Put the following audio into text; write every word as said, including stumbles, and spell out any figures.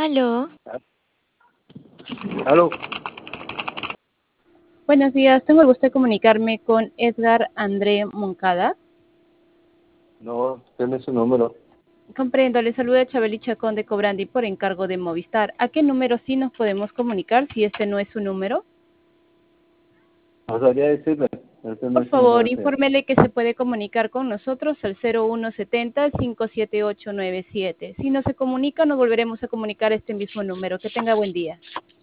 Aló. Aló. Buenos días, tengo el gusto de comunicarme con Edgar André Moncada. No, tiene su número. Comprendo, le saluda Chabeli Chacón de Cobrandi por encargo de Movistar. ¿A qué número sí nos podemos comunicar si este no es su número? No sabría decirle. Este no Por es su número favor, de teléfono. infórmele que se puede comunicar con nosotros al cero uno setenta, cinco siete ocho nueve siete. Si no se comunica, nos volveremos a comunicar a este mismo número. Que tenga buen día.